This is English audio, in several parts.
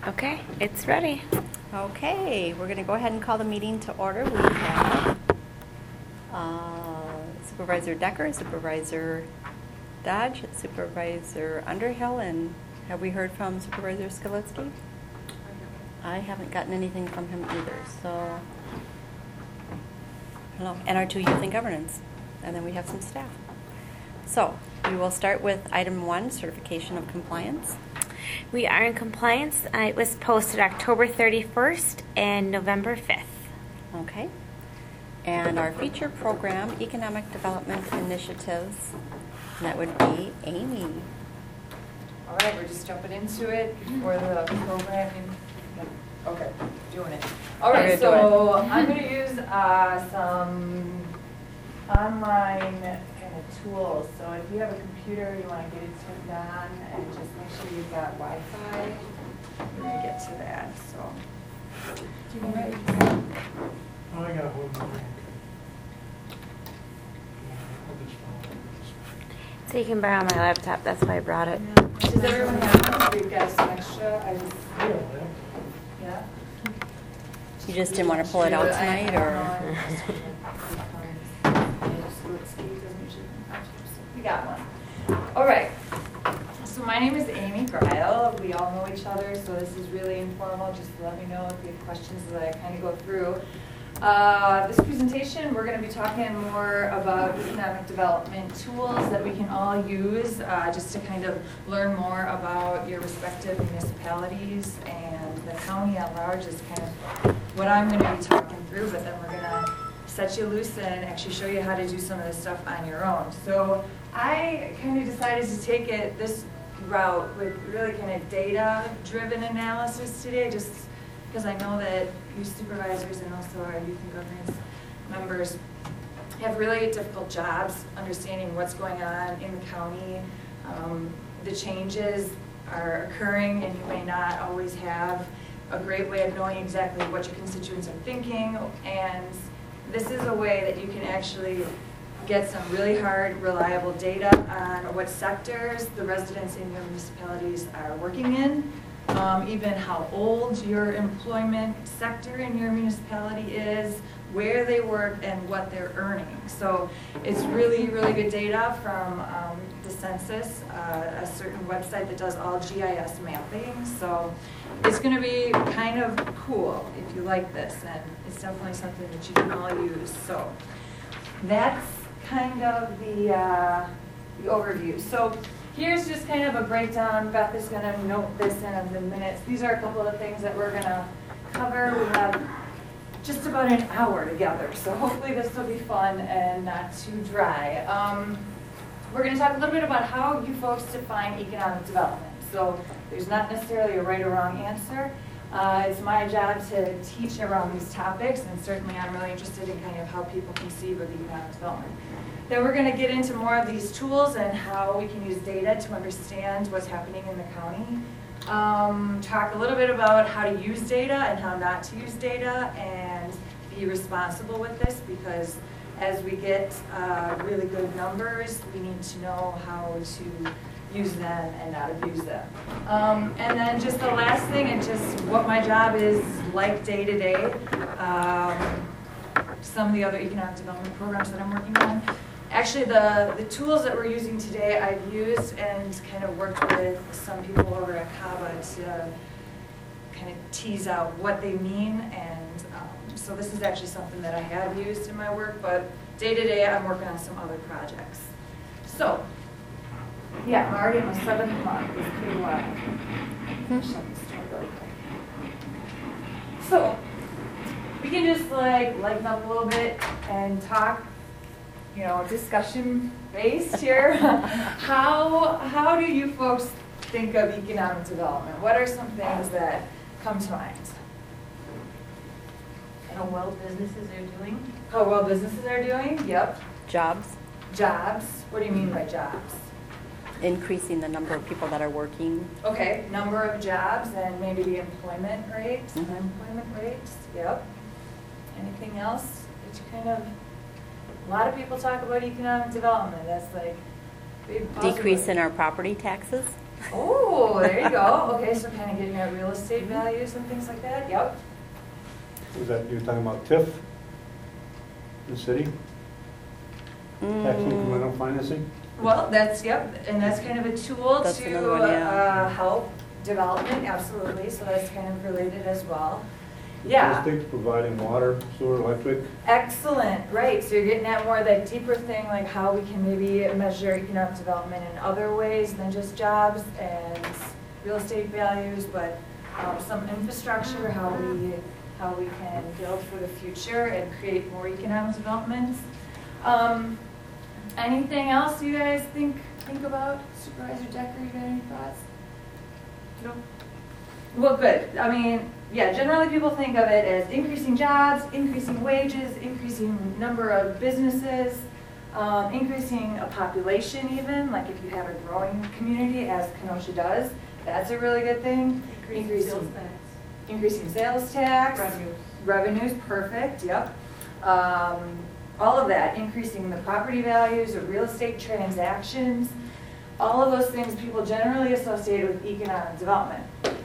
Okay, it's ready. Okay, we're going to go ahead and call the meeting to order. We have Supervisor Decker, Supervisor Dodge, Supervisor Underhill, and have we heard from Supervisor Skalitzky? I haven't gotten anything from him either, so hello. And our two youth and governance, and then we have some staff. So we will start with item 1, certification of compliance. We are in compliance. It was posted October 31st and November 5th. Okay. And our feature program, economic development initiatives, that would be Amy. All right, we're just jumping into it before the programming. Okay, doing it. All right, so I'm going to use some online kind of tools. So if you have a computer, you want to get it turned on, and just make sure you've got Wi-Fi. We're going to get to that. So, all right. Oh, I got to hold my mic. So you can borrow my laptop. That's why I brought it. Does everyone have one? We've got some extra. Yeah. You just didn't want to pull it out tonight, or? We got one. All right. So my name is Amy Greil. We all know each other, so this is really informal. Just let me know if you have questions as I kind of go through. This presentation, we're going to be talking more about economic development tools that we can all use just to kind of learn more about your respective municipalities, and the county at large is kind of what I'm going to be talking through, but then we're going to set you loose and actually show you how to do some of this stuff on your own. So I kind of decided to take it this route with really kind of data-driven analysis today, just because I know that you supervisors and also our youth and governance members have really difficult jobs understanding what's going on in the county. The changes are occurring, and you may not always have a great way of knowing exactly what your constituents are thinking, and this is a way that you can actually get some really hard, reliable data on what sectors the residents in your municipalities are working in, even how old your employment sector in your municipality is, where they work, and what they're earning. So it's really, really good data from the census, a certain website that does all GIS mapping. So it's going to be kind of cool if you like this, and it's definitely something that you can all use. So that's kind of the overview. So here's just kind of a breakdown. Beth is going to note this in the minutes. These are a couple of things that we're going to cover. We have just about an hour together, so hopefully this will be fun and not too dry. We're going to talk a little bit about how you folks define economic development. So there's not necessarily a right or wrong answer. It's my job to teach around these topics, and certainly I'm really interested in kind of how people conceive of economic development. Then we're going to get into more of these tools and how we can use data to understand what's happening in the county. Talk a little bit about how to use data and how not to use data, and be responsible with this, because as we get really good numbers, we need to know how to use them and not abuse them. And then just the last thing, and just what my job is like day to day, some of the other economic development programs that I'm working on. Actually, the tools that we're using today, I've used and kind of worked with some people over at CABA to kind of tease out what they mean, and so this is actually something that I have used in my work, but day to day I'm working on some other projects. So, yeah, I'm already in my 7th month. It's pretty wild. So, we can just like lighten up a little bit and talk, you know, discussion based here. How do you folks think of economic development? What are some things that come to mind? How well businesses are doing. How well businesses are doing? Yep. Jobs. Jobs. What do you mean by jobs? Increasing the number of people that are working. Okay, number of jobs and maybe the employment rates, Mm-hmm. unemployment rates. Yep. Anything else that you kind of, a lot of people talk about economic development. That's like big buzzword. Decrease in our property taxes. Oh, there you go. Okay, so kind of getting at real estate values and things like that. Yep. Was that, you're talking about TIF? The city? Tax incremental financing? Well, that's, yep, and that's kind of a tool That's to another one, yeah. help development, absolutely. So that's kind of related as well. Yeah. State's providing water, sewer, electric. Excellent, right. So you're getting at more of that deeper thing, like how we can maybe measure economic development in other ways than just jobs and real estate values, but some infrastructure, how we can build for the future and create more economic development. Anything else you guys think about? Supervisor Decker, you got any thoughts? No. Well, good. I mean, yeah, generally people think of it as increasing jobs, increasing wages, increasing number of businesses, increasing a population even, like if you have a growing community as Kenosha does, that's a really good thing. Increasing sales tax. Revenues, perfect, yep. All of that, increasing the property values of real estate transactions, all of those things people generally associate with economic development.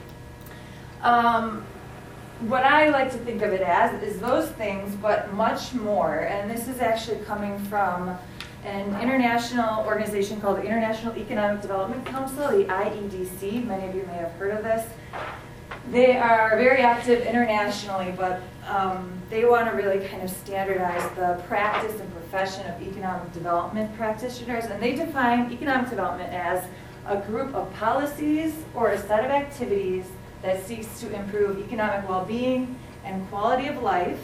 What I like to think of it as is those things, but much more, and this is actually coming from an international organization called the International Economic Development Council, the IEDC. Many of you may have heard of this. They are very active internationally, but they want to really kind of standardize the practice and profession of economic development practitioners, and they define economic development as a group of policies or a set of activities that seeks to improve economic well-being and quality of life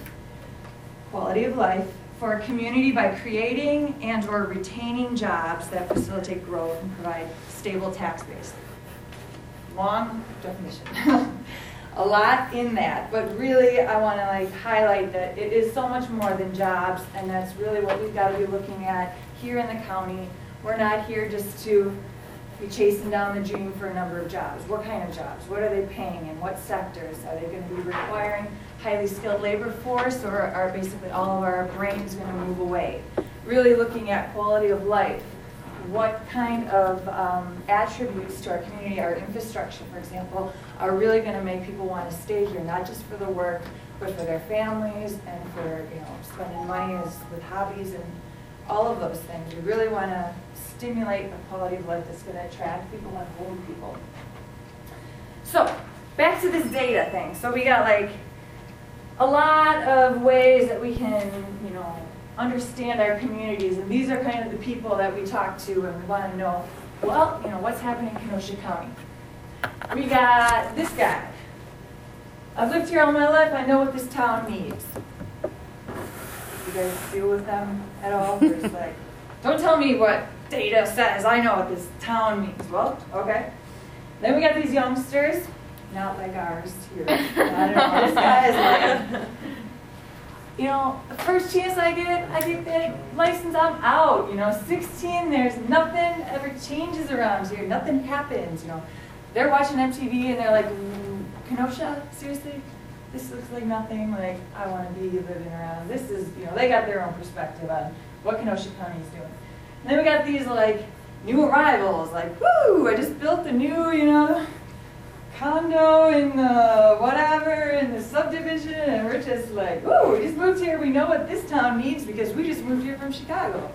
for a community by creating and or retaining jobs that facilitate growth and provide stable tax base. Long definition. A lot in that, but really I want to highlight that it is so much more than jobs, and that's really what we've got to be looking at here in the county. We're not here just to be chasing down the dream for a number of jobs. What kind of jobs? What are they paying in? What sectors? Are they going to be requiring highly skilled labor force, or are basically all of our brains going to move away? Really looking at quality of life. What kind of attributes to our community, our infrastructure, for example, are really going to make people want to stay here, not just for the work, but for their families and for spending money with hobbies and all of those things. We really want to stimulate a quality of life that's going to attract people and hold people. So back to this data thing. So we got a lot of ways that we can, understand our communities, and these are kind of the people that we talk to, and we want to know, well, what's happening in Kenosha County. We got this guy. I've lived here all my life. I know what this town needs. You guys deal with them at all? There's don't tell me what data says. I know what this town means. Well, okay. Then we got these youngsters, not like ours here. I don't know. This guy is the first chance I get that license, I'm out. 16, there's nothing ever changes around here. Nothing happens. They're watching MTV and they're like, Kenosha, seriously? This looks like nothing. I want to be living around. This is, they got their own perspective on what Kenosha County is doing. And then we got these new arrivals, woo, I just built a new, condo in the whatever, in the subdivision, and we're just woo, we just moved here, we know what this town needs because we just moved here from Chicago.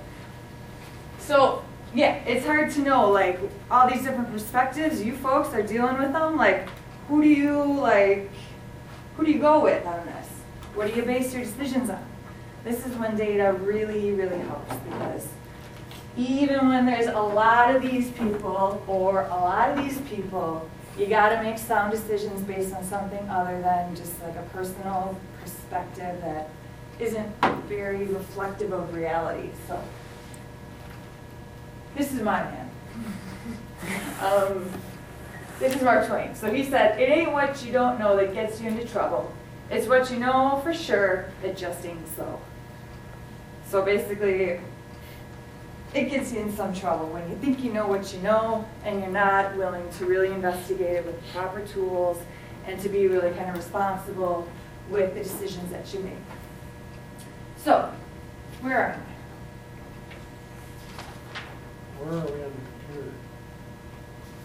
So, yeah, it's hard to know, all these different perspectives, you folks are dealing with them, who do you go with on this? What do you base your decisions on? This is when data really, really helps, because even when there's a lot of these people, you got to make sound decisions based on something other than just a personal perspective that isn't very reflective of reality. So, this is my man. This is Mark Twain. So he said, "It ain't what you don't know that gets you into trouble. It's what you know for sure that just ain't so." So basically, it gets you in some trouble when you think you know what you know and you're not willing to really investigate it with the proper tools and to be really kind of responsible with the decisions that you make. So, where are we? Where are we on the computer? Yeah.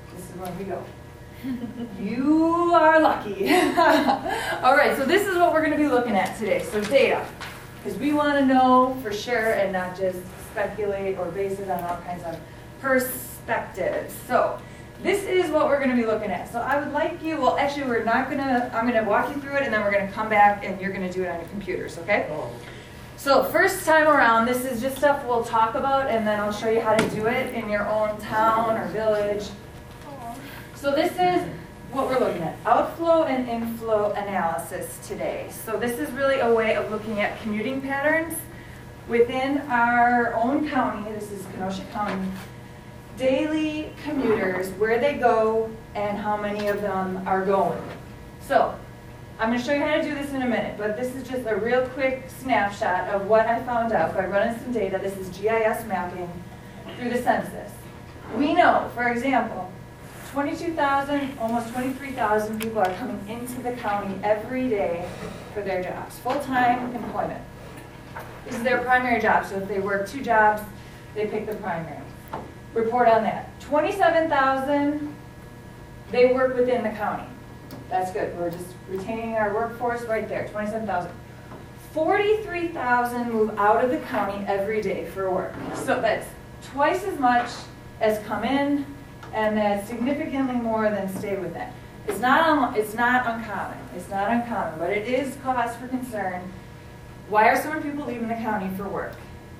this is where we go. You are lucky. All right, so this is what we're going to be looking at today. So data, because we want to know for sure and not just speculate or base it on all kinds of perspectives. So this is what we're going to be looking at. So I would like you, well actually we're not going to, I'm going to walk you through it and then we're going to come back and you're going to do it on your computers, okay? Oh, So first time around, this is just stuff we'll talk about and then I'll show you how to do it in your own town or village. So this is what we're looking at, outflow and inflow analysis today. So this is really a way of looking at commuting patterns within our own county. This is Kenosha County. Daily commuters, where they go and how many of them are going. So I'm going to show you how to do this in a minute, but this is just a real quick snapshot of what I found out by running some data. This is GIS mapping through the census. We know, for example, 22,000, almost 23,000 people are coming into the county every day for their jobs, full-time employment. This is their primary job, so if they work 2 jobs, they pick the primary. Report on that. 27,000, they work within the county. That's good. We're just retaining our workforce right there, 27,000. 43,000 move out of the county every day for work. So that's twice as much as come in, and that's significantly more than stay within. It's not uncommon. It's not uncommon, but it is cause for concern. Why are so many people leaving the county for work?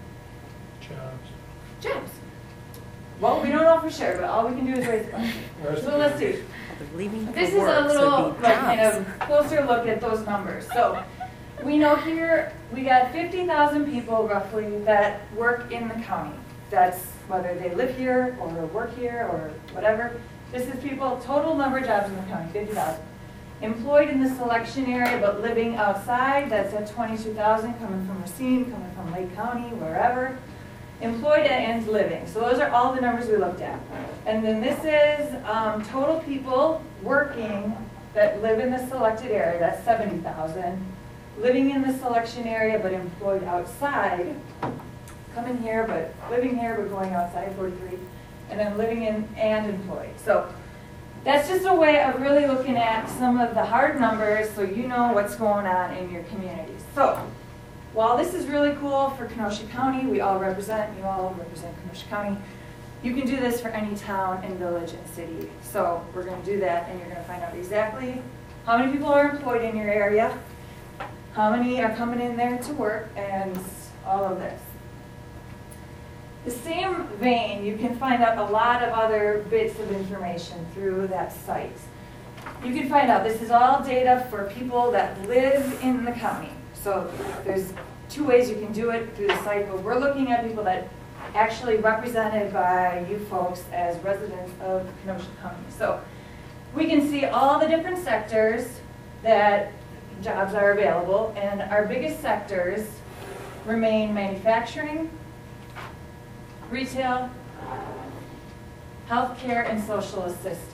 Jobs. Well, we don't know for sure, but all we can do is raise the question. So let's see. This is a little kind of closer look at those numbers. So we know here we got 50,000 people roughly that work in the county. That's whether they live here or work here or whatever. This is people, total number of jobs in the county, 50,000. Employed in the selection area but living outside, that's at 22,000 coming from Racine, coming from Lake County, wherever. Employed and living. So those are all the numbers we looked at. And then this is total people working that live in the selected area, that's 70,000. Living in the selection area but employed outside, coming here but living here but going outside, 43. And then living in and employed. So that's just a way of really looking at some of the hard numbers so you know what's going on in your communities. So while this is really cool for Kenosha County, you all represent Kenosha County, you can do this for any town and village and city. So we're going to do that and you're going to find out exactly how many people are employed in your area, how many are coming in there to work, and all of this. The same vein, you can find out a lot of other bits of information through that site. You can find out, this is all data for people that live in the county. So there's 2 ways you can do it through the site, but we're looking at people that actually represented by you folks as residents of Kenosha County. So we can see all the different sectors that jobs are available, and our biggest sectors remain manufacturing, retail, healthcare, and social assistance.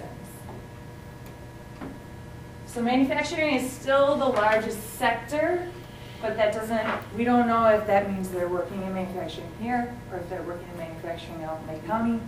So manufacturing is still the largest sector, but that doesn't, we don't know if that means they're working in manufacturing here or if they're working in manufacturing out in Lake County.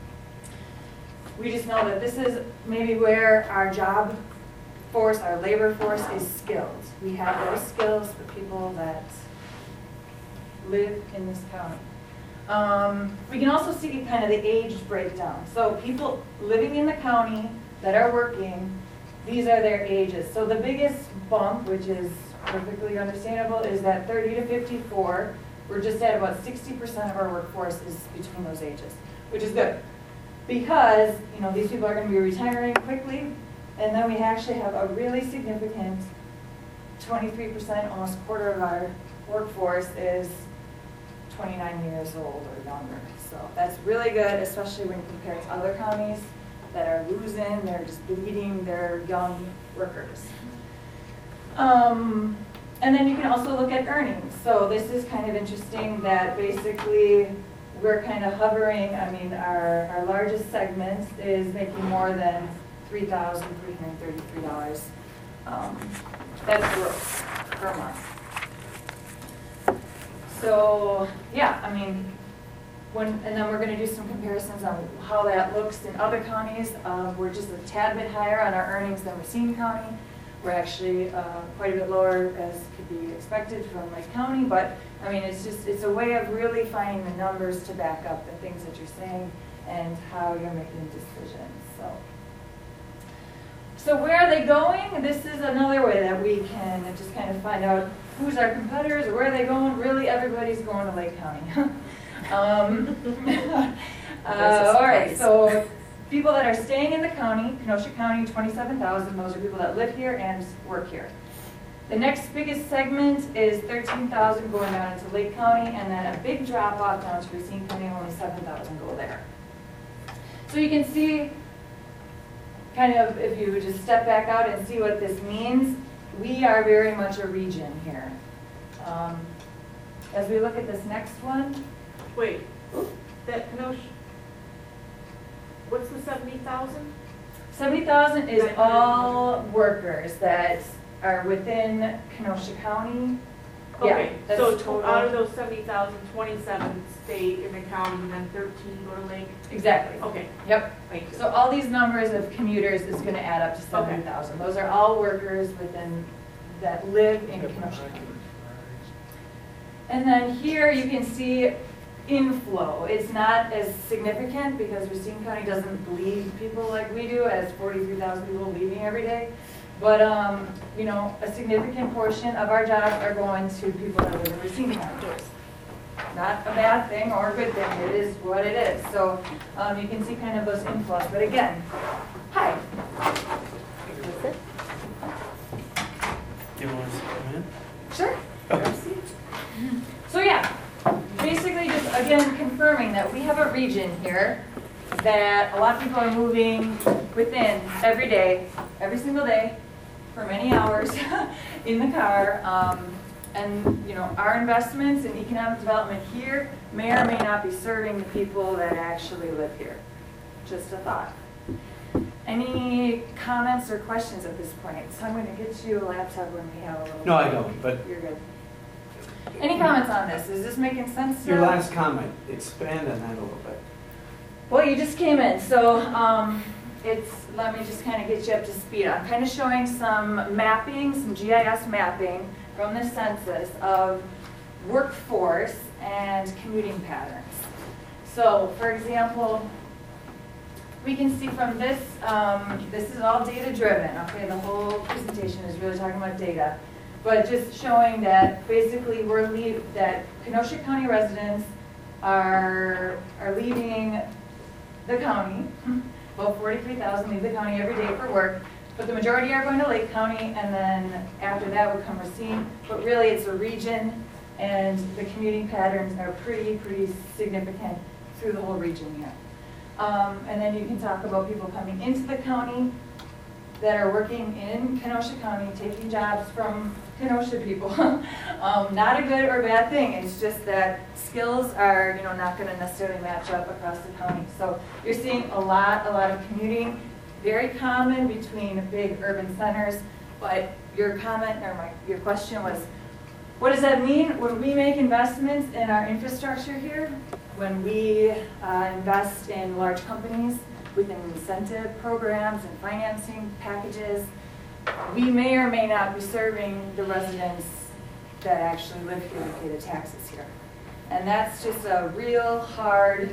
We just know that this is maybe where our job force, our labor force is skilled. We have those skills for people that live in this county. We can also see kind of the age breakdown. So people living in the county that are working, these are their ages. So the biggest bump, which is perfectly understandable, is that 30 to 54. We're just at about 60% of our workforce is between those ages, which is good. Because, you know, these people are going to be retiring quickly, and then we actually have a really significant 23%, almost a quarter of our workforce is 29 years old or younger. So that's really good, especially when compared to other counties that are losing, they're just bleeding their young workers. And then you can also look at earnings. So this is kind of interesting that basically we're kind of hovering, I mean, our largest segment is making more than $3,333. That's gross per month. So, yeah, I mean, and then we're going to do some comparisons on how that looks in other counties. We're just a tad bit higher on our earnings than Racine County. We're actually quite a bit lower, as could be expected from Lake County, but I mean, it's a way of really finding the numbers to back up the things that you're saying and how you're making decisions. So where are they going? This is another way that we can just kind of find out who's our competitors or where are they going. Really, everybody's going to Lake County. All right, so people that are staying in the county, Kenosha County, 27,000. Those are people that live here and work here. The next biggest segment is 13,000 going down into Lake County, and then a big drop off down to Racine County, only 7,000 go there. So you can see, kind of, if you would just step back out and see what this means, we are very much a region here. As we look at this next one. Wait, that Kenosha, what's the 70,000? 70,000 is all workers that are within Kenosha County. Okay, Yeah, that's so total. out of those 70,000, 27 stay in the county, and then 13 go to Lake? Exactly. Okay, Yep. thank you. So all these numbers of commuters is going to add up to 70,000. Those are all workers within that live in Kenosha County. And then here you can see inflow. It's not as significant because Racine County doesn't bleed people like we do, as 43,000 people leaving every day. But you know, a significant portion of our jobs are going to people that live in Racine County. Not a bad thing or a good thing. It is what it is. So you can see kind of those inflows. But again, hi. Do you want us to come in? Sure. So yeah, basically just again confirming that we have a region here that a lot of people are moving within every day, every single day, for many hours in the car. And you know, our investments in economic development here may or may not be serving the people that actually live here. Just a thought. Any comments or questions at this point? So I'm going to get you a laptop when we have a little. No, I don't, but You're good. Any comments on this? Is this making sense? your now? last comment, expand on that a little bit. Well, you just came in, so let me just kind of get you up to speed. I'm kind of showing some mapping, some GIS mapping from the census of workforce and commuting patterns. So, for example, we can see from this, this is all data driven, okay? The whole presentation is really talking about data. But just showing that basically that Kenosha County residents are leaving the county. About 43,000 leave the county every day for work, but the majority are going to Lake County, and then after that would come Racine. But really, it's a region, and the commuting patterns are pretty significant through the whole region here. And then you can talk about people coming into the county that are working in Kenosha County, taking jobs from Kenosha people. Not a good or bad thing. It's just that skills are, you know, not going to necessarily match up across the county. So you're seeing a lot of commuting, very common between big urban centers. But your comment or your question was, what does that mean when we make investments in our infrastructure here? When we invest in large companies with incentive programs and financing packages, we may or may not be serving the residents that actually live here and pay the taxes here. And that's just a real hard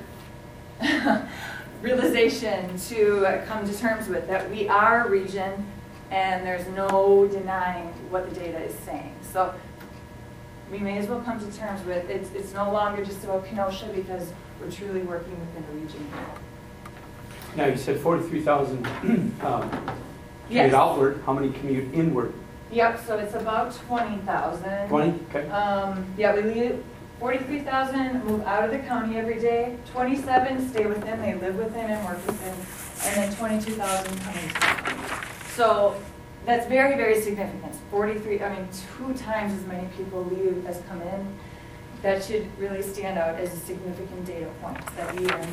realization to come to terms with, that we are a region and there's no denying what the data is saying. So we may as well come to terms with it's no longer just about Kenosha, because we're truly working within a region here. Now, you said 43,000 commute Yes. outward. How many commute inward? Yep, so it's about 20,000. 20? Okay. Yeah, we leave 43,000 move out of the county every day. 27 stay within, they live within and work within, and then 22,000 come into the county. So that's very significant. 43, I mean, 2 times as many people leave as come in. That should really stand out as a significant data point, that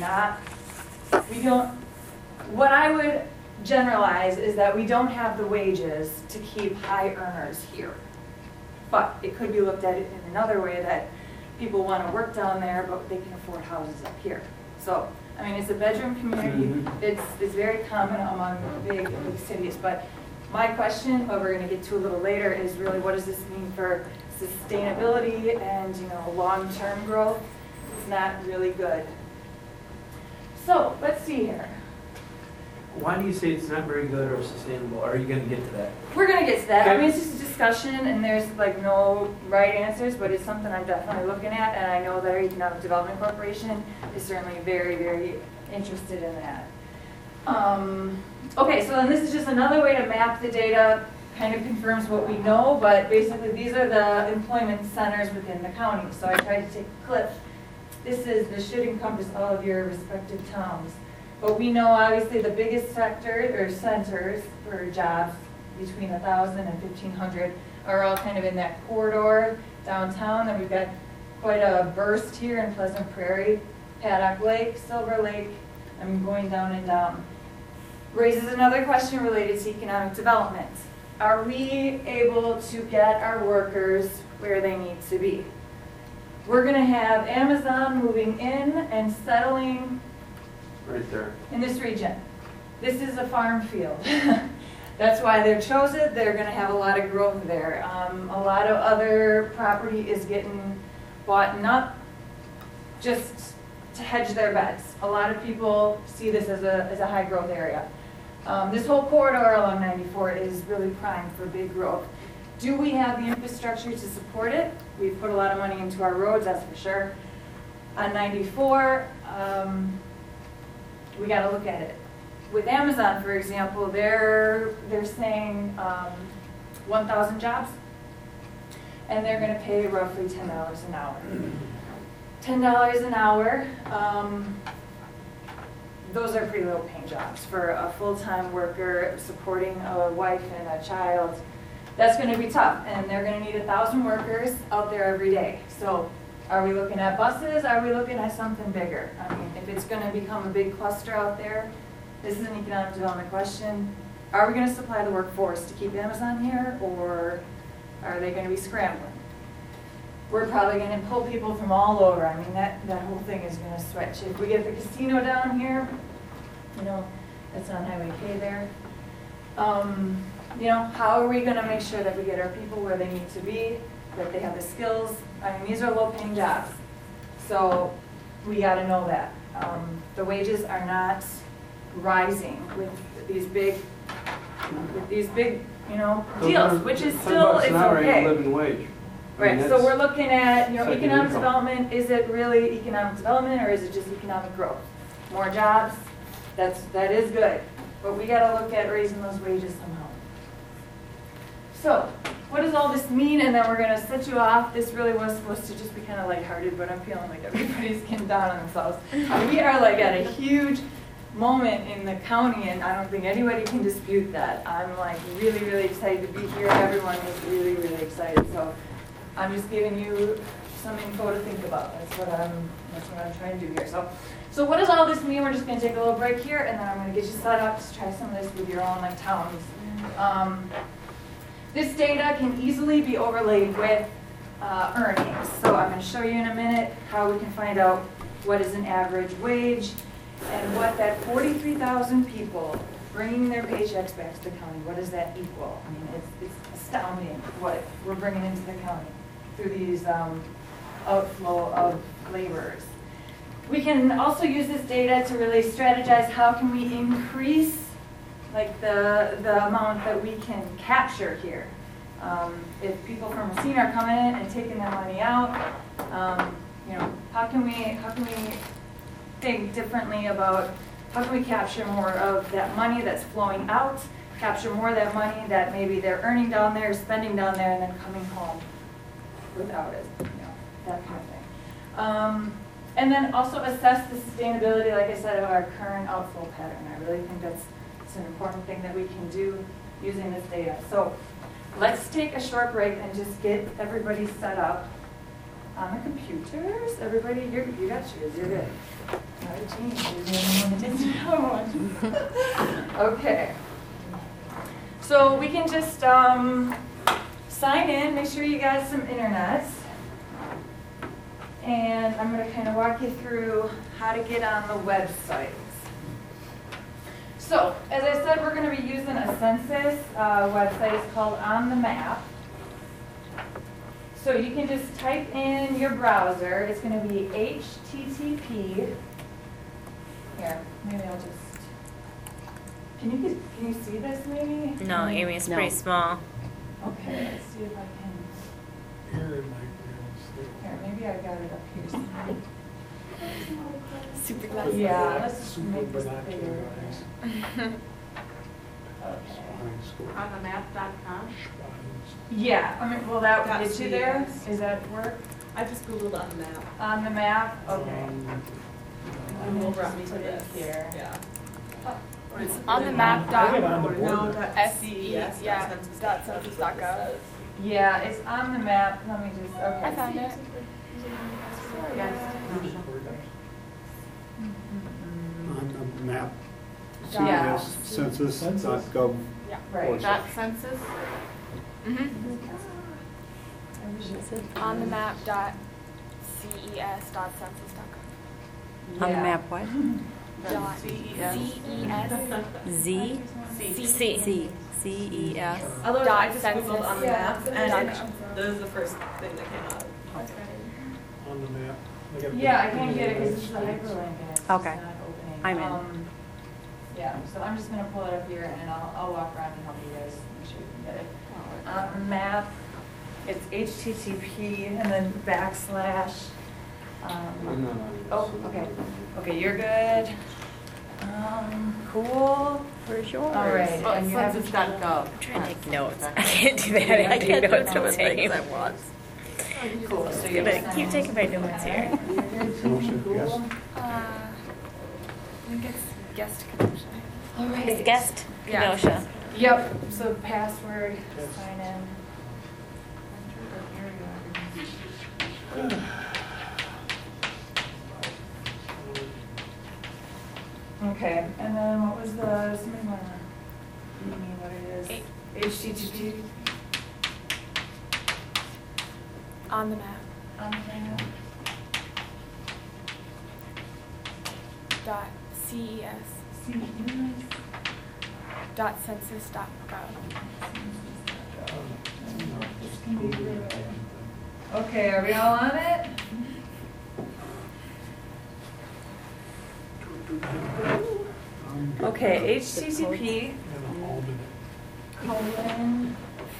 what I would generalize is that we don't have the wages to keep high earners here. But it could be looked at in another way, that people want to work down there, but they can afford houses up here. So, I mean, it's a bedroom community. Mhm. It's very common among big cities. But my question, what we're going to get to a little later, is really what does this mean for sustainability and, you know, long-term growth? It's not really good. So, let's see here. Why do you say it's not very good or sustainable? Are you gonna get to that? We're going to get to that. I Okay. mean, it's just a discussion, and there's like no right answers, but it's something I'm definitely looking at, and I know that our Economic Development Corporation is certainly very, very interested in that. Okay, so then this is just another way to map the data, kind of confirms what we know, but basically these are the employment centers within the county. So I tried to take a clip. This should encompass all of your respective towns. But we know obviously the biggest sector or centers for jobs between 1,000 and 1,500 are all kind of in that corridor downtown. And we've got quite a burst here in Pleasant Prairie, Paddock Lake, Silver Lake. I'm going down and down. Raises another question related to economic development. Are we able to get our workers where they need to be? We're going to have Amazon moving in and settling Right there. in this region. This is a farm field. That's why they're chosen. They're going to have a lot of growth there. A lot of other property is getting bought up just to hedge their bets. A lot of people see this as a high growth area. This whole corridor along 94 is really primed for big growth. Do we have the infrastructure to support it? We've put a lot of money into our roads, that's for sure. On 94, we got to look at it. With Amazon, for example, they're saying 1,000 jobs, and they're going to pay roughly $10 an hour. $10 an hour. Those are pretty low paying jobs for a full-time worker supporting a wife and a child. That's going to be tough, and they're going to need 1,000 workers out there every day. So are we looking at buses? Are we looking at something bigger? I mean, if it's going to become a big cluster out there, this is an economic development question. Are we going to supply the workforce to keep Amazon here, or are they going to be scrambling? We're probably going to pull people from all over. I mean, that whole thing is going to switch. If we get the casino down here, you know, that's on Highway K there. You know, how are we going to make sure that we get our people where they need to be, that they have the skills? I mean, these are low-paying jobs, so we got to know that. The wages are not rising with these big, you know, deals, which is still, it's okay. Living wage. Right, so we're looking at, you know, second economic income. development. Is it really economic development, or is it just economic growth? More jobs, that is good, but we got to look at raising those wages somehow. So, what does all this mean? And then we're going to set you off. This really was supposed to just be kind of lighthearted, but I'm feeling like everybody's getting down on themselves. We are like at a huge moment in the county, and I don't think anybody can dispute that. I'm like really, really excited to be here. Everyone is really, really excited. So I'm just giving you some info to think about. That's what I'm trying to do here. So what does all this mean? We're just going to take a little break here, and then I'm going to get you set up to try some of this with your own like towns. This data can easily be overlaid with earnings. So I'm going to show you in a minute how we can find out what is an average wage and what that 43,000 people bringing their paychecks back to the county, what does that equal? I mean, it's astounding what we're bringing into the county through these outflow of laborers. We can also use this data to really strategize how can we increase like the amount that we can capture here. If people from Racine are coming in and taking their money out, you know, how can we think differently about how can we capture more of that money that's flowing out, capture more of that money that maybe they're earning down there, spending down there, and then coming home without it, you know, that kind of thing. And then also assess the sustainability, like I said, of our current outflow pattern. I really think that's an important thing that we can do using this data. So let's take a short break and just get everybody set up on the computers. Everybody, you got yours, you're good. Not a change, you're the only one that didn't have one. Okay. So we can just sign in, make sure you got some internet. and I'm going to kind of walk you through how to get on the website. So, as I said, we're going to be using a census website. It's called On the Map. So you can just type in your browser. It's going to be HTTP. Here, maybe I'll just. Can you see this maybe? No, Amy, it's No. pretty small. Okay, let's see if I can. Here it might be Here, maybe I got it up here somewhere. Super able to see. Yeah, let's just Super make this binocular bigger. eyes. Okay. Behind school. On the map.com. Yeah, I mean, will that Dot get you there? CS. Is that work? I just Googled on the map. On the map? Okay. And will brought me to Put it this. here. Yeah. Oh. It's On the map dot- I get on the No, board. dot SE, CES, yeah, census dot gov. census dot gov. Yeah, it's on the map. Let me just, okay. I found it. Yes. On the map, Yeah. census.gov. Yeah. Right. Dot census? Mm-hmm. On the map dot CES dot census dot gov. On the Yeah. map, what? Dot CES. Z? C. C. C-E-S. Otherwise, Dot I just census. Googled on the Yeah. map, and Dot- this is the first thing that came up. On the map. gotta Yeah, I put can't get it because in it's a the hyperlink and it's just Okay. not opening. I'm in. Yeah, so I'm just gonna pull it up here and I'll walk around and help you guys make sure you can get it. Map, it's HTTP and then backslash. Oh, okay. Okay, you're good. Cool. Where's yours? All right. Well, and you have census.gov. I'm trying to take notes. I can't do that. I take notes all the time. Cool, so I'm you're gonna just keep taking my notes here. Motion, yes. I think it's guest Kenosha. All right. It's guest Yeah. Kenosha. Yep, so password, sign in. Okay, and then what was the, somebody wanna, you mean what it is? HTTP On the map on the dot CES dot census dot gov. Okay, are we all on it? Okay, HTTP And an almanac. colon.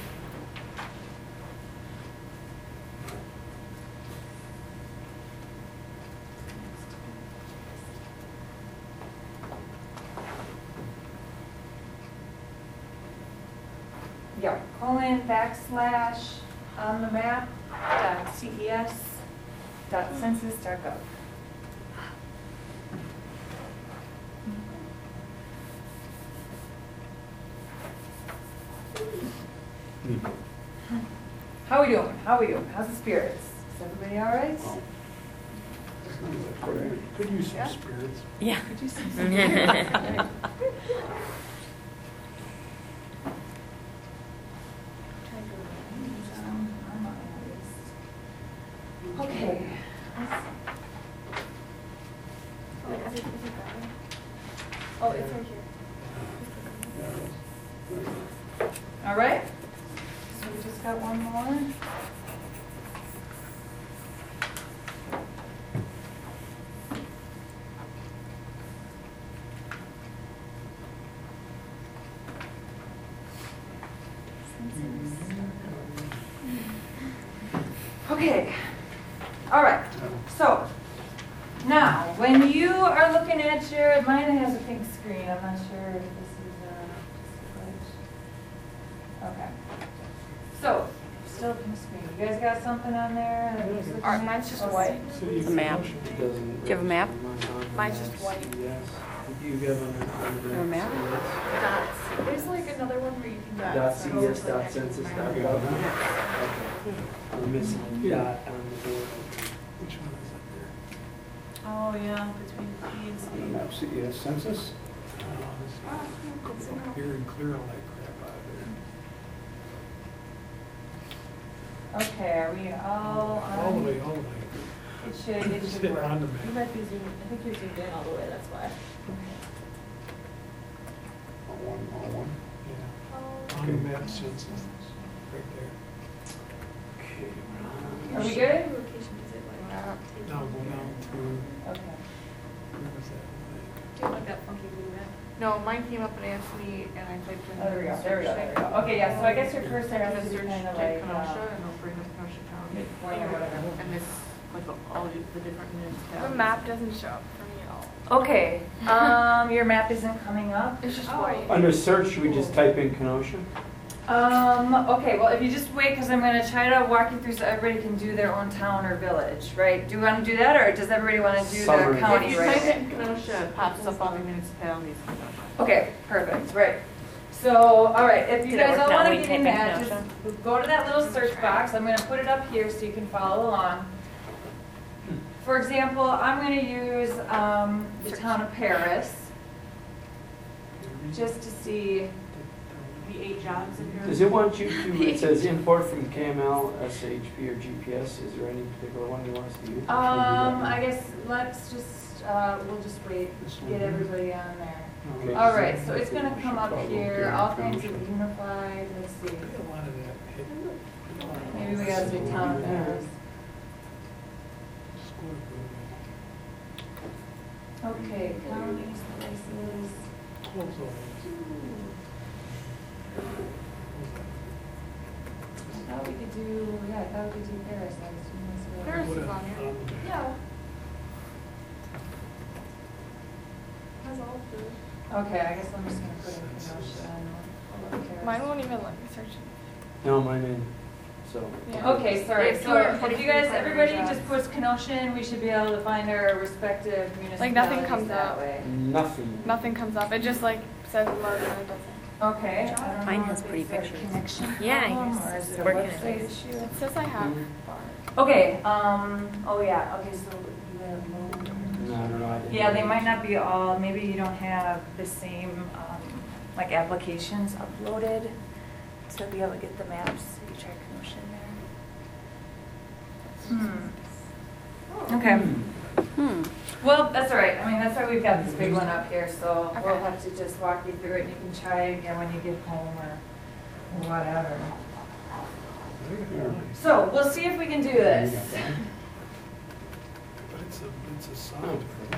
Yeah, colon backslash on the map dot CES dot census dot gov. How we doing? How we doing? How's the spirits? Is everybody all right? Oh. Could use some spirits. Yeah. Okay. Oh, it's right here. All right. So we just got one more. Okay. All right. So now, when you are looking at your, mine has a pink screen. I'm not sure if this is okay. So still a pink screen. You guys got something on there? that was looking at? Mine's just Okay. white. City of Map. Kenosha. It doesn't. Do you have a map? Mine's just white. Yes. You have on the Your map? There's like another one where you can Dot CES dot census dot gov. We're missing a dot on the board. Which one is up there? Oh, yeah, between P and On the C. map, CES census. This go up here and clear all that crap out of there. Okay, are we all All the on? way, all the way. It should work. On the You map. might be zoomed, I think you're zoomed in all the way, that's why. All one. Yeah. On the map census, right there. Okay, Are we we're on. good? Location, does it like? Now go down to, Okay. where was that? Do you want that funky blue map? No, mine came up and asked me, and I typed in. Oh, there we go, there we go, there we go. Okay, yeah, so I guess your first step has to be kind of like, Kenosha, and it'll bring up Kenosha County. midpoint or whatever. And this, like, all the different municipalities. The map doesn't show up for me at all. Okay, your map isn't coming up? It's just Oh. white. Under search, should we just type in Kenosha? Okay, well, if you just wait, because I'm gonna try to walk you through so everybody can do their own town or village, right? Do you want to do that, or does everybody want to do the Summary. county If you right type away? it in Kenosha, it pops up all the municipalities. Okay, perfect, right. So, all right, if you Did it guys work all now want when to you get in type in that, Kenosha? just go to that little search box. I'm gonna put it up here so you can follow along. For example, I'm gonna use the town of Paris, just to see. The 8 jobs in here. Does it want you to, it says import from KML, SHP, or GPS, is there any particular one you want us to use? I guess let's just, we'll just wait, This one get here? everybody on there. Okay. All right, so it's gonna come up here, all kinds of unified, let's see. A lot of that hit. Maybe we gotta say town of Paris. School building. Okay, counties, places. Close all those. I thought we could do, yeah, I thought we could do Paris, I assume that's what. Paris Put is it on here. the map. Yeah. That's all good. Okay, I guess I'm just gonna put in Kenosha and I'll put Paris. Mine won't even let me search it. No, mine in, so. Yeah. Okay, sorry, It's so if you guys, 243 everybody jobs. just puts Kenosha in, we should be able to find our respective Like, nothing municipalities comes that up. way. Nothing. Nothing comes up. It just like says load and it doesn't. Okay, I don't Mine know has if pretty it's a pictures. connection Yeah, problem, yours or is is it a working website nice. issue? It says I have Mhm. bar. Okay, oh yeah, okay, so you have no. No, I don't know. I didn't Yeah, they know. might not be all, maybe you don't have the same, like applications uploaded to be able to get the maps. You try Kenosha in there. Okay. Well, that's all right. I mean, that's why we've got this big one up here, so we'll Okay. have to just walk you through it and you can try it again when you get home or whatever. So we'll see if we can do this. But it's a sign.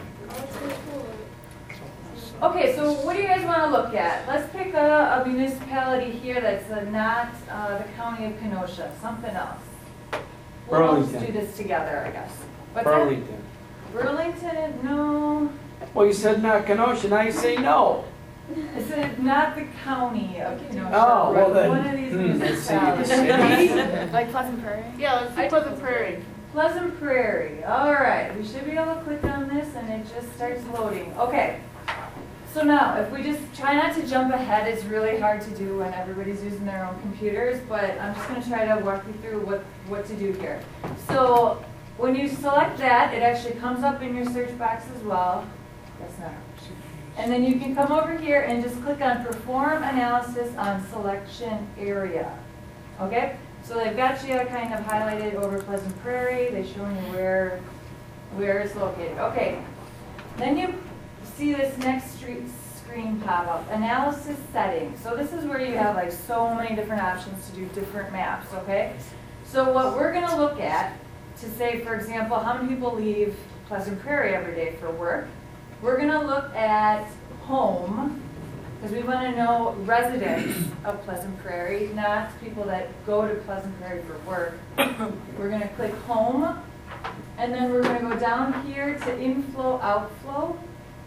Okay, so what do you guys want to look at? Let's pick a municipality here that's not the county of Kenosha, something else. We'll all just do Burlington. this together, I guess. What's that? Burlington. Burlington, no. Well, you said not Kenosha, now you say no. I said not the county of Kenosha. Oh, well but then, One of these let's see, the municipalities. Like Pleasant Prairie. Yeah, let's do Pleasant Prairie. Pleasant Prairie, all right. We should be able to click on this and it just starts loading. Okay. So now, if we just try not to jump ahead, it's really hard to do when everybody's using their own computers, but I'm just gonna try to walk you through what to do here. So, when you select that, it actually comes up in your search box as well. That's not. And then you can come over here and just click on Perform Analysis on Selection Area. Okay? So they've got you kind of highlighted over Pleasant Prairie. They're showing you where it's located. Okay. Then you see this next screen pop up, Analysis Settings. So this is where you have like so many different options to do different maps, okay? So what we're gonna look at to say, for example, how many people leave Pleasant Prairie every day for work, we're gonna look at home, because we wanna know residents of Pleasant Prairie, not people that go to Pleasant Prairie for work. We're gonna click home, and then we're gonna go down here to inflow, outflow.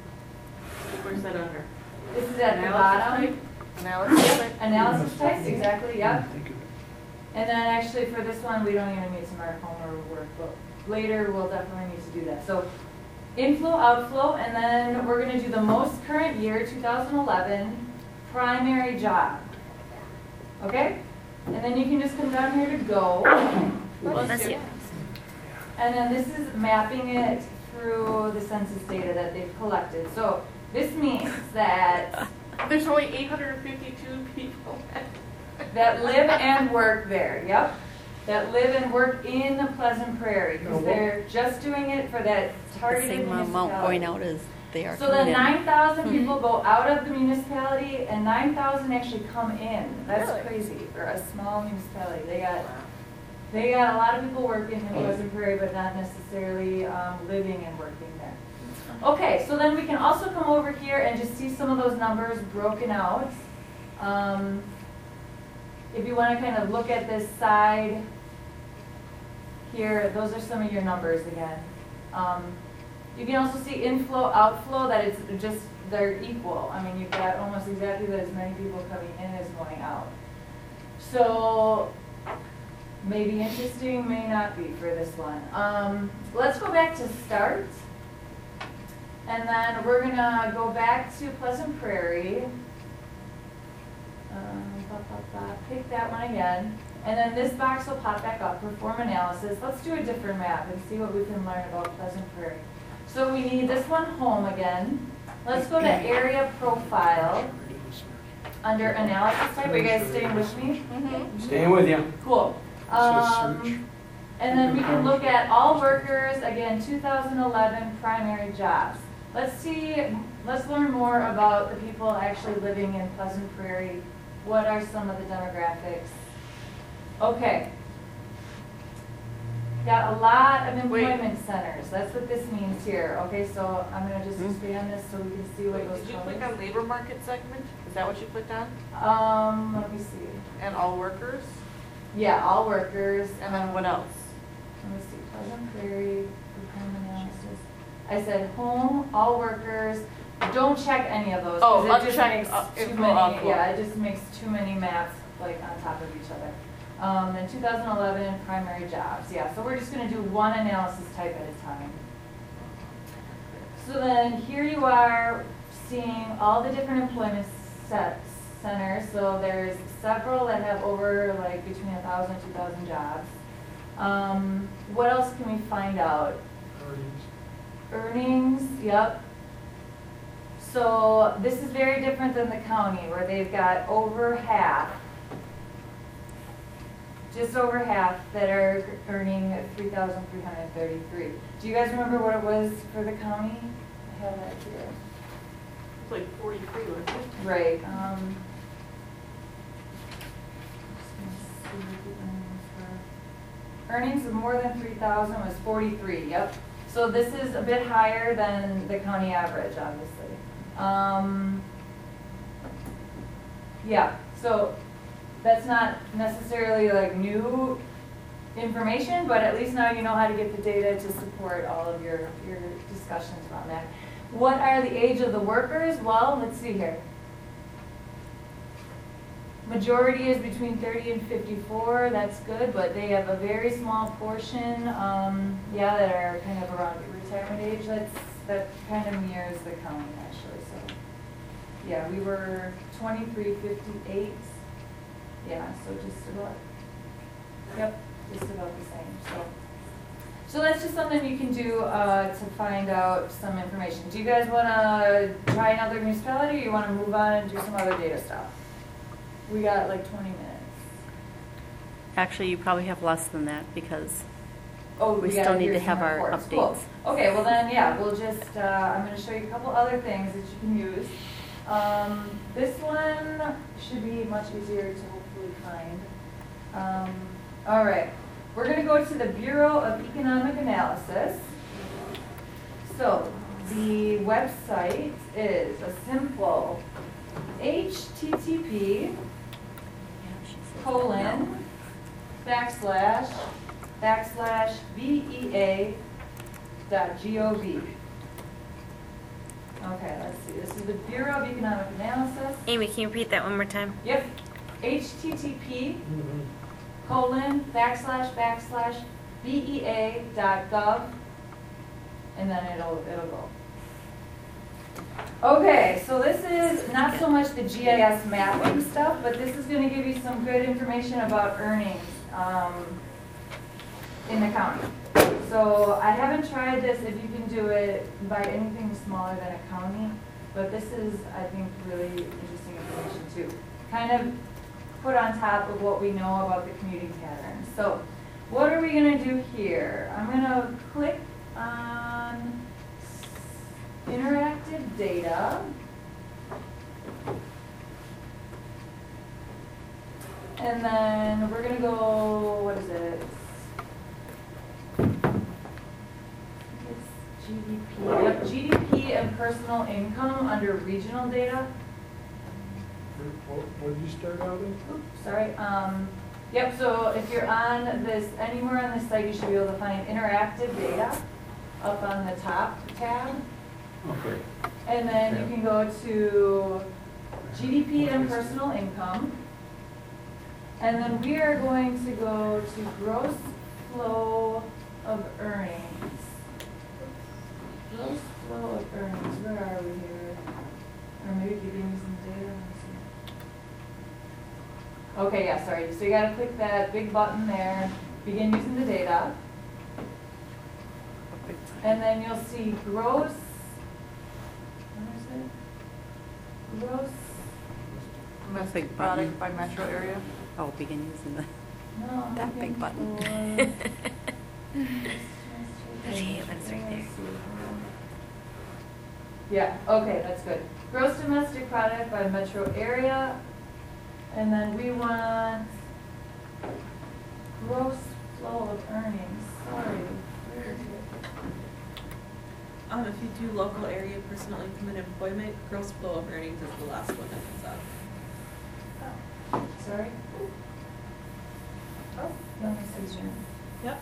Where's that under? This is at the Analysis bottom. type? Analysis type? Analysis types, exactly, yep. And then actually for this one, we don't even need to mark home or work, but later we'll definitely need to do that. So inflow, outflow, and then we're gonna do the most current year, 2011, primary job. Okay? And then you can just come down here to go. Well, that's it. And then this is mapping it through the census data that they've collected. So this means that There's only 852 people. that live and work there, yep. that live and work in Pleasant Prairie, because they're just doing it for that The targeted same amount municipality. going out as they are So coming the in. 9,000 people go out of the municipality and 9,000 actually come in. That's Really? crazy for a small municipality. They got a lot of people working in Pleasant Prairie, but not necessarily living and working there. Okay, so then we can also come over here and just see some of those numbers broken out. If you want to kind of look at this side here, those are some of your numbers again. You can also see inflow, outflow, that it's just, they're equal. I mean, you've got almost exactly as many people coming in as going out. So, maybe interesting, may not be for this one. Let's go back to start. And then we're gonna go back to Pleasant Prairie. Pick that one again. And then this box will pop back up, perform analysis. Let's do a different map and see what we can learn about Pleasant Prairie. So we need this one home again. Let's go to area profile under analysis type. Are you guys staying with me? Staying with you. Cool. And then we can look at all workers, again, 2011 primary jobs. Let's learn more about the people actually living in Pleasant Prairie. What are some of the demographics? Okay. Got a lot of employment centers. That's what this means here. Okay, so I'm going to just expand this so we can see what those Did you colors. click on labor market segment? Is that what you clicked on? Let me see. And all workers? Yeah, all workers. And then what else? Let me see, Pleasant Prairie, home analysis. I said home, all workers. Don't check any of those. 'Cause it just uncheck makes too info many. outflow. Yeah, it just makes too many maps like on top of each other. Then 2011 primary jobs. Yeah, so we're just going to do one analysis type at a time. So then here you are seeing all the different employment centers. So there's several that have over like between 1,000 and 2,000 jobs. What else can we find out? Earnings, yep. So this is very different than the county where they've got over half, just over half that are earning 3,333. Do you guys remember what it was for the county? I have that here. It's like 43, wasn't it? Right. Just gonna see what the earnings were. Earnings of more than 3,000 was 43. Yep. So this is a bit higher than the county average, obviously. Yeah. So that's not necessarily like new information, but at least now you know how to get the data to support all of your discussions around that. What are the age of the workers? Well, let's see here. Majority is between 30 and 54. That's good, but they have a very small portion, that are kind of around retirement age. That kind of mirrors the county, actually. So, yeah, we were 2358. Yeah, so just about, just about the same. So that's just something you can do to find out some information. Do you guys want to try another municipality, or you want to move on and do some other data stuff? We got like 20 minutes. Actually, you probably have less than that because we gotta still need hear to some have our reports. updates. Cool. Okay, well then, yeah, we'll just, I'm going to show you a couple other things that you can use. This one should be much easier to hopefully find. All right, we're going to go to the Bureau of Economic Analysis. So the website is a simple http://bea.gov. Okay, let's see. This is the Bureau of Economic Analysis. Amy, can you repeat that one more time? Yep. http://bea.gov, and then it'll go. Okay, so this is not so much the GIS mapping stuff, but this is going to give you some good information about earnings in the county. So I haven't tried this if you can do it by anything smaller than a county, but this is, I think, really interesting information too. Kind of put on top of what we know about the commuting patterns. So what are we gonna do here? I'm gonna click on interactive data. And then we're gonna go, what is it? It's GDP. Yep, GDP and personal income under regional data. What did you start out with? Oops, sorry. Yep, so if you're on this, anywhere on this site, you should be able to find interactive data up on the top tab. Okay. And then you can go to GDP and personal income. And then we are going to go to gross flow of earnings. Gross flow of earnings, where are we here? Or maybe giving me some data. Let's see. Okay, yeah, sorry. So you gotta click that big button there, begin using the data. And then you'll see gross, what is it? Gross, Big button. Product by metro area. Oh, begin using the, no, I'm that big looking button. for- Okay, that's right there. Yeah, okay, that's good. Gross domestic product by metro area. And then we want gross flow of earnings. Sorry, where is it? If you do local area personal income and employment, gross flow of earnings is the last one that comes up. Sorry? Oh, let me see here. Yep.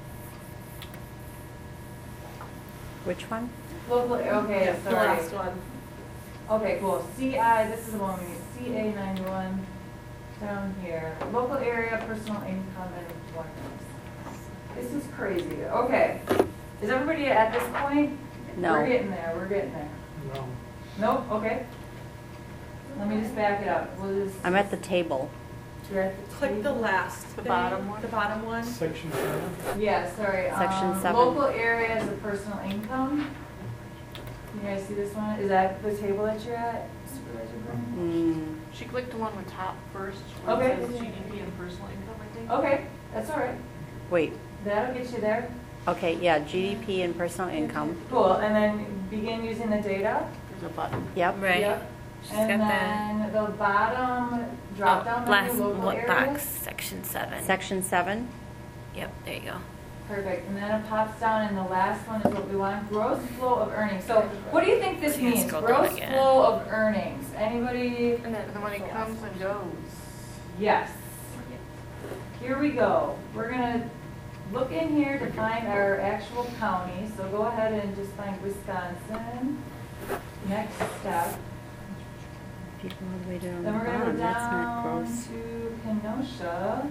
Which one? Local, okay, The sorry. last one. Okay, cool. CI, this is the one we need. CA 91 down here. Local area personal income and employment. This is crazy. Okay. Is everybody at this point? No. We're getting there. We're getting there. No. Nope, okay. Let me just back it up. We'll just, I'm at the table. you're at the Click the table. last. The thing, bottom one? The bottom one. Section 7. Yeah, sorry. Section 7. Local areas of personal income. You guys see this one? Is that the table that you're at, Supervisor Brennan? She clicked the one with top first, where Okay. it says GDP and personal income, I think. Okay, that's all right. Wait, That'll get you there. okay, yeah, GDP and personal income. Cool, and then begin using the data. There's a button. Yep. Right. Yep. She's And got that. then the bottom drop down Last menu, local what areas. box? Section 7. Section 7. Yep, there you go. Perfect, and then it pops down, and the last one is what we want, gross flow of earnings. So what do you think this So you can means, scroll down gross again. flow of earnings? Anybody? And then when it comes and goes. Yes. Here we go. We're gonna look in here to find our actual county, so go ahead and just find Wisconsin. Next step. People all the way down the Then we're gonna bottom, go that's not down gross. to Kenosha.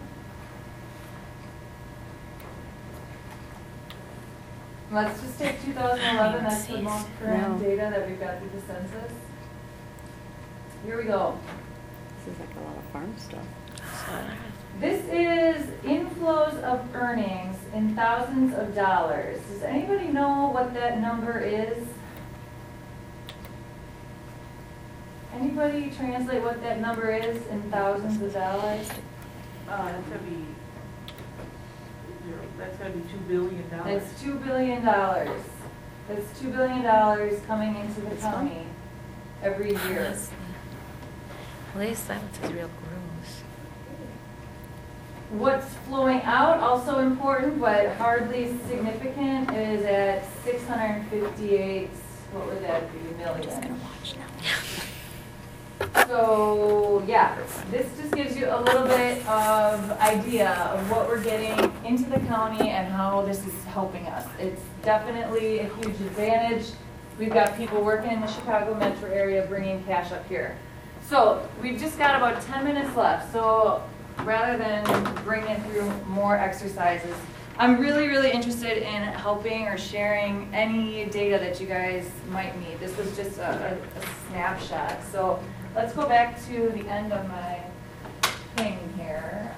Let's just take 2011, that's the most current No. data that we've got through the census. Here we go. This is like a lot of farm stuff. This is inflows of earnings in thousands of dollars. Does anybody know what that number is? Anybody translate what that number is in thousands of dollars? That's gonna be, that's gonna be $2 billion. It's $2 billion. That's $2 billion coming into the county every year. At least that one says real gross. What's flowing out, also important, but hardly significant, is at 658, what would that be, I'm just gonna million? watch now. So, yeah, this just gives you a little bit of idea of what we're getting into the county and how this is helping us. It's definitely a huge advantage. We've got people working in the Chicago metro area bringing cash up here. So, we've just got about 10 minutes left, so rather than bringing it through more exercises, I'm really, really interested in helping or sharing any data that you guys might need. This was just a snapshot. So let's go back to the end of my thing here.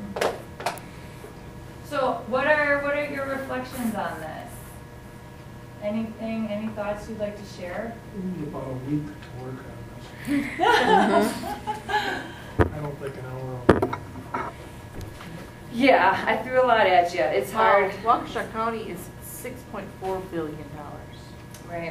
So what are your reflections on this? Anything, any thoughts you'd like to share? We need about a week to work on this. I don't think an hour will be. Yeah, I threw a lot at you. It's hard. Waukesha County is $6.4 billion. Right.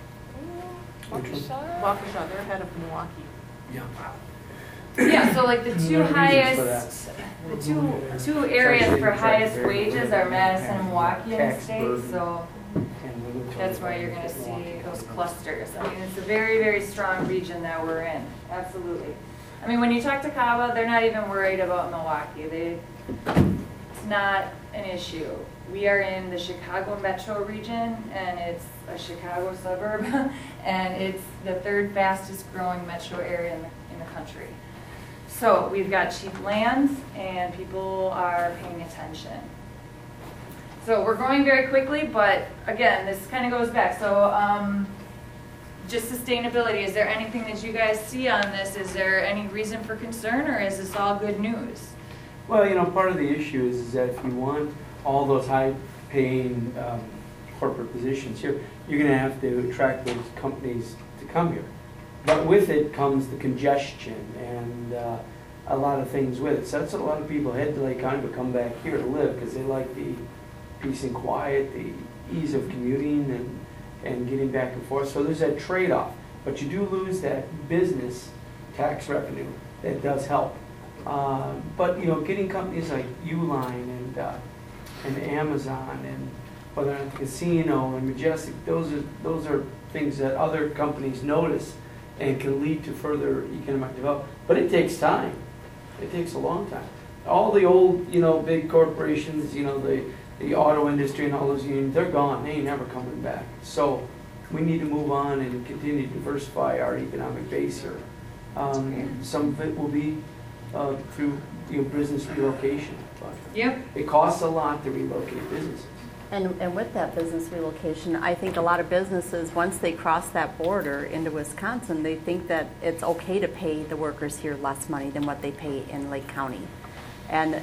Waukesha, they're ahead of Milwaukee. Yeah. Yeah, so like the two Another reason for that. highest, the two areas for highest wages are Madison and Milwaukee in the Tax state, burden. so that's why you're gonna see those clusters. I mean, it's a very, very strong region that we're in, absolutely. I mean, when you talk to CAWA, they're not even worried about Milwaukee. It's not an issue. We are in the Chicago metro region, and it's a Chicago suburb, and it's the third fastest growing metro area in the country. So we've got cheap lands, and people are paying attention. So we're going very quickly, but again, this kind of goes back. So just sustainability, is there anything that you guys see on this? Is there any reason for concern, or is this all good news? Well, you know, part of the issue is that if you want all those high-paying corporate positions here, you're going to have to attract those companies to come here. But with it comes the congestion and a lot of things with it. So that's a lot of people head to Lake County to come back here to live because they like the peace and quiet, the ease of commuting and getting back and forth. So there's that trade-off. But you do lose that business tax revenue. That does help. But, you know, getting companies like Uline and Amazon and whether or not the casino and Majestic, those are things that other companies notice and can lead to further economic development. But it takes time. It takes a long time. All the old, you know, big corporations, you know, the auto industry and all those unions, they're gone. They ain't never coming back. So we need to move on and continue to diversify our economic base here. Some of it will be through, you know, business relocation. But Yep. it costs a lot to relocate businesses. And with that business relocation, I think a lot of businesses, once they cross that border into Wisconsin, they think that it's okay to pay the workers here less money than what they pay in Lake County. And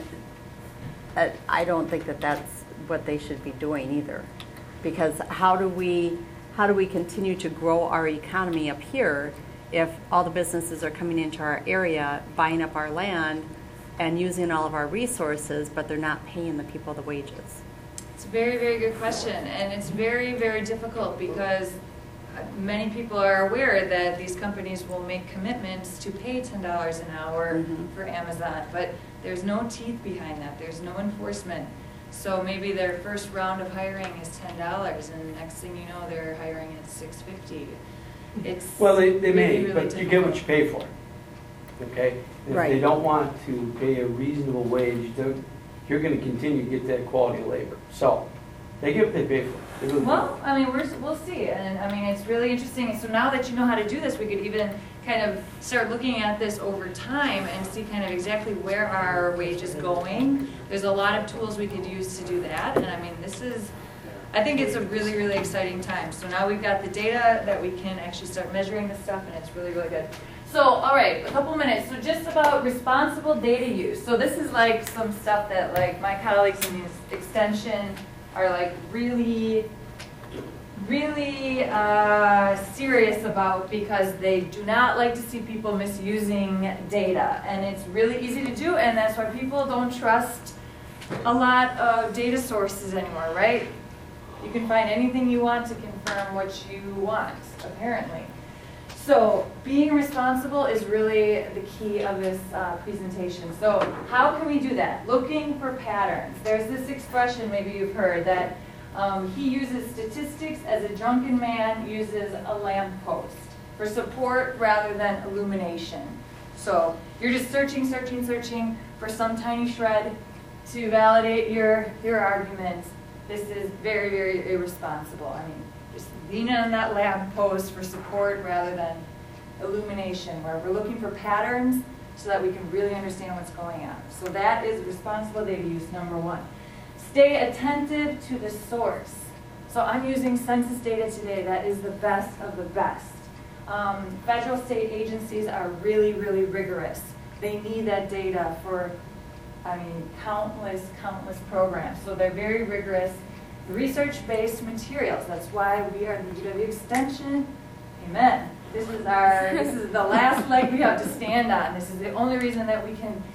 I don't think that that's what they should be doing either. Because how do we continue to grow our economy up here if all the businesses are coming into our area, buying up our land, and using all of our resources, but they're not paying the people the wages? It's a very, very good question, and it's very, very difficult because many people are aware that these companies will make commitments to pay $10 an hour for Amazon, but there's no teeth behind that. There's no enforcement. So maybe their first round of hiring is $10, and the next thing you know, they're hiring at $6.50. It's Well, they really, may, really but you difficult. get what you pay for. Okay? If Right. they don't want to pay a reasonable wage, you're going to continue to get that quality of labor. So they get what they pay for. They really do. Well, I mean, we'll see, and I mean, it's really interesting. So now that you know how to do this, we could even kind of start looking at this over time and see kind of exactly where are our wages going. There's a lot of tools we could use to do that, and I mean, I think it's a really, really exciting time. So now we've got the data that we can actually start measuring this stuff, and it's really, really good. So, all right, a couple minutes. So just about responsible data use. So this is like some stuff that like my colleagues in this extension are like really, really serious about because they do not like to see people misusing data. And it's really easy to do, and that's why people don't trust a lot of data sources anymore, right? You can find anything you want to confirm what you want, apparently. So being responsible is really the key of this presentation. So how can we do that? Looking for patterns. There's this expression maybe you've heard that he uses statistics as a drunken man uses a lamppost for support rather than illumination. So you're just searching for some tiny shred to validate your argument. This is very, very irresponsible. I mean, just lean on that lamppost for support rather than illumination, where we're looking for patterns so that we can really understand what's going on. So that is responsible data use, number one. Stay attentive to the source. So I'm using census data today. That is the best of the best. Federal state agencies are really, really rigorous. They need that data for, I mean, countless programs. So they're very rigorous. Research-based materials. That's why we are the UW Extension. Amen. This is the last leg we have to stand on. This is the only reason that we can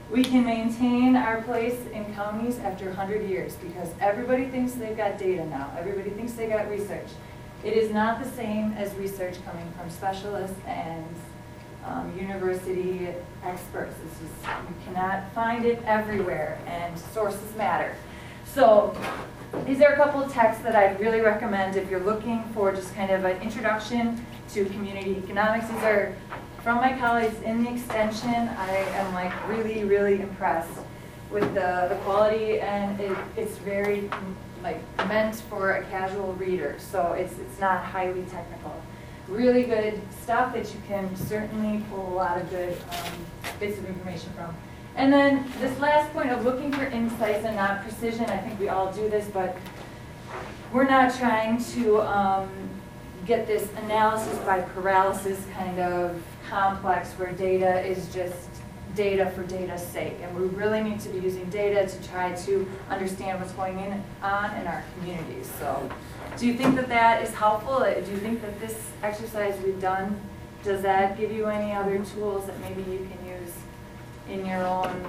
we can maintain our place in counties after 100 years because everybody thinks they've got data now. Everybody thinks they got research. It is not the same as research coming from specialists and university experts. You cannot find it everywhere, and sources matter. So these are a couple of texts that I'd really recommend if you're looking for just kind of an introduction to community economics. These are from my colleagues in the extension. I am like really, really impressed with the quality, and it's very like meant for a casual reader. So it's not highly technical. Really good stuff that you can certainly pull a lot of good bits of information from. And then this last point of looking for insights and not precision, I think we all do this, but we're not trying to get this analysis by paralysis kind of complex where data is just data for data's sake. And we really need to be using data to try to understand what's going on in our communities. So do you think that that is helpful? Do you think that this exercise we've done, does that give you any other tools that maybe you can use in your own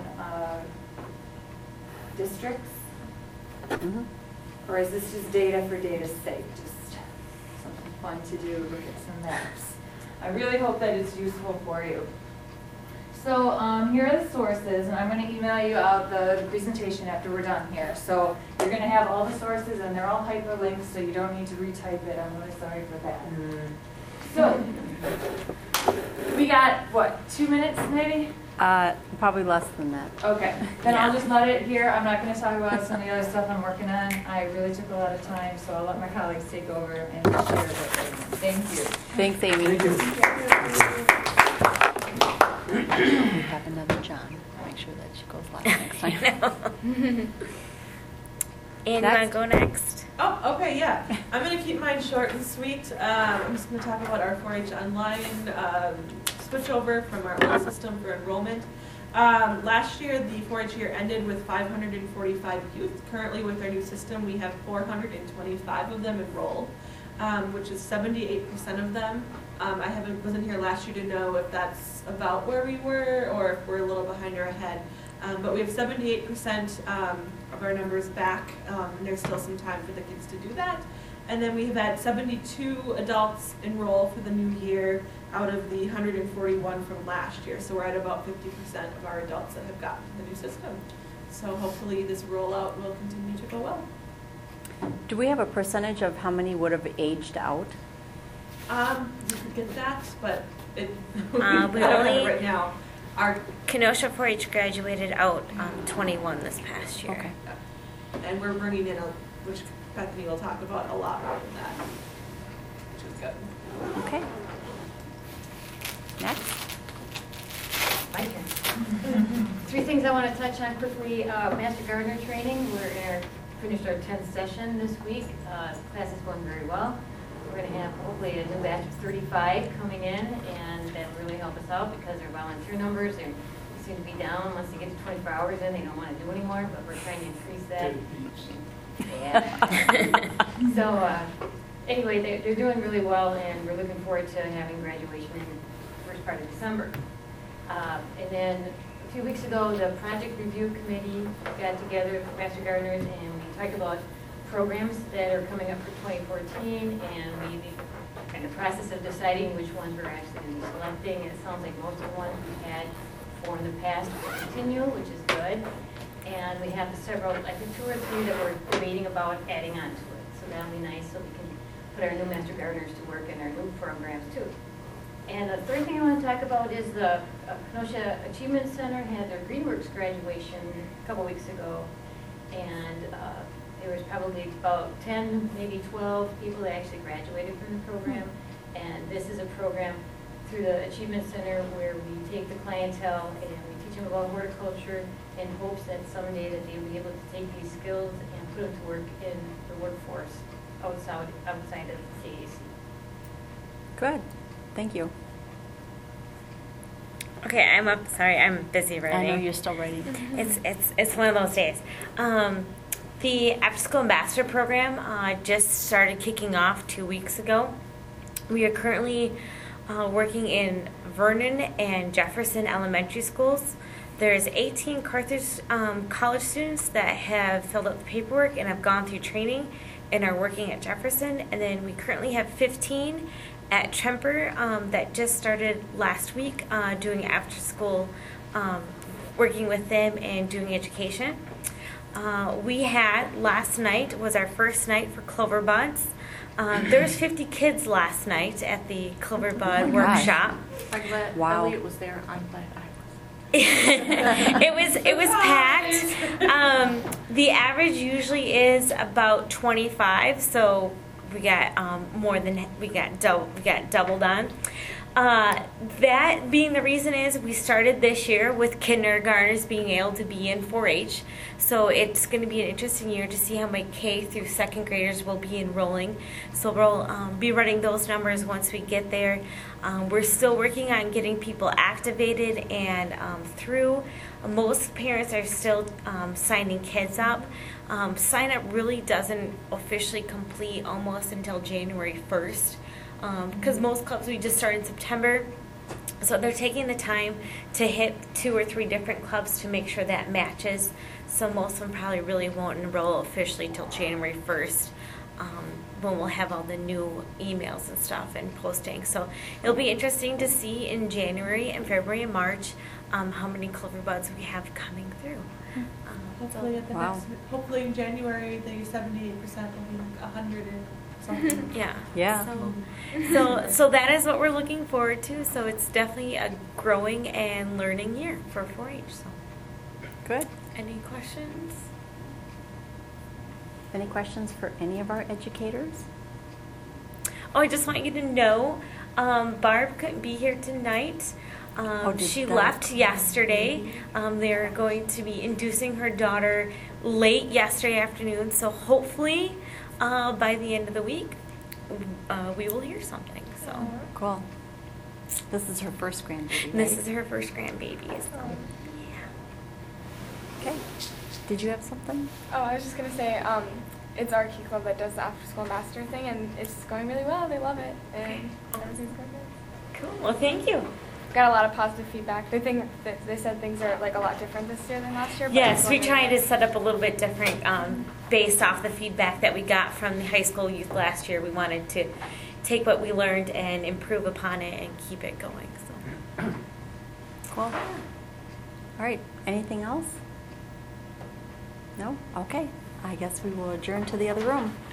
districts? Mhm. Or is this just data for data's sake, just something fun to do, look at some maps? I really hope that it's useful for you. So here are the sources, and I'm going to email you out the presentation after we're done here. So you're going to have all the sources, and they're all hyperlinks, so you don't need to retype it. I'm really sorry for that. So we got, what, 2 minutes maybe? Probably less than that. Okay, then I'll just let it here. I'm not going to talk about some of the other stuff I'm working on. I really took a lot of time, so I'll let my colleagues take over and share what they're doing. Thank you. Thanks, Amy. Thank you. We have another John. Make sure that she goes last next time. And you want Next. to go next? Oh, okay, yeah. I'm going to keep mine short and sweet. I'm just going to talk about our 4-H online switchover from our old system for enrollment. Last year, the 4-H year ended with 545 youth. Currently, with our new system, we have 425 of them enrolled, which is 78% of them. I wasn't here last year to know if that's about where we were or if we're a little behind or ahead. But we have 78% of our numbers back, and there's still some time for the kids to do that. And then we have had 72 adults enroll for the new year out of the 141 from last year. So we're at about 50% of our adults that have gotten the new system. So hopefully this rollout will continue to go well. Do we have a percentage of how many would have aged out? You could get that, but I we don't have only- it right now. Our Kenosha 4-H graduated out 21 this past year. Okay. and we're bringing in which Bethany will talk about a lot more than that, which is good. Okay. Next. My turn. 3 things I want to touch on quickly. Master Gardener training. We're finished our 10th session this week. Class is going very well. We're going to have hopefully a new batch of 35 coming in, and that will really help us out because our volunteer numbers seem to be down. Once they get to 24 hours in, they don't want to do anymore, but we're trying to increase that. Yeah. So anyway, they're doing really well, and we're looking forward to having graduation in the first part of December. And then a few weeks ago, the project review committee got together with Master Gardeners, and we talked about programs that are coming up for 2014, and we in the process of deciding which ones we're actually going to be selecting. It sounds like most of the ones we've had for in the past will continue, which is good. And we have several, I think 2 or 3 that we're debating about adding on to it. So that'll be nice, so we can put our new Master Gardeners to work in our new programs too. And the third thing I want to talk about is the Kenosha Achievement Center had their Greenworks graduation a couple weeks ago, and there was probably about 10, maybe 12 people that actually graduated from the program. And this is a program through the Achievement Center where we take the clientele and we teach them about horticulture in hopes that someday that they'll be able to take these skills and put them to work in the workforce outside of the CAC. Good. Thank you. Okay, I'm up. Sorry, I'm busy writing. I know you're still writing. It's one of those days. The After School Ambassador Program just started kicking off 2 weeks ago. We are currently working in Vernon and Jefferson elementary schools. There's 18 Carthage college students that have filled out the paperwork and have gone through training and are working at Jefferson. And then we currently have 15 at Tremper that just started last week doing after school, working with them and doing education. We had, last night was our first night for Clover Buds. There was 50 kids last night at the Clover Bud workshop. I'm glad Wow. Elliot was there. I'm glad I was. It was packed. The average usually is about 25, so we got doubled on. That being the reason is we started this year with kindergartners being able to be in 4-H. So it's going to be an interesting year to see how many K through second graders will be enrolling. So we'll be running those numbers once we get there. We're still working on getting people activated and through. Most parents are still signing kids up. Sign up really doesn't officially complete almost until January 1st. Because most clubs we just start in September, so they're taking the time to hit 2 or 3 different clubs to make sure that matches. So most of them probably really won't enroll officially till January 1st, when we'll have all the new emails and stuff and posting. So it'll be interesting to see in January and February and March how many Clover Buds we have coming through. Hopefully at the Wow. next, hopefully in January, the 78% will be like 100 and something. Yeah. Yeah. So that is what we're looking forward to. So it's definitely a growing and learning year for 4-H. So, Good. any questions? Any questions for any of our educators? Oh, I just want you to know, Barb couldn't be here tonight. She left yesterday. They're going to be inducing her daughter late yesterday afternoon. So hopefully, by the end of the week, we will hear something. So Cool. This is her first grandbaby, right? this is her first grandbaby. So yeah. Okay. Did you have something? Oh, I was just gonna say, it's our Key Club that does the after school ambassador thing, and it's going really well. They love it, and everything's going good. Cool. Well, thank you. Got a lot of positive feedback. They said things are like a lot different this year than last year. But Yes, it's we going tried really to set up a little bit different based off the feedback that we got from the high school youth last year. We wanted to take what we learned and improve upon it and keep it going. So. Cool. All right. Anything else? No? Okay. I guess we will adjourn to the other room.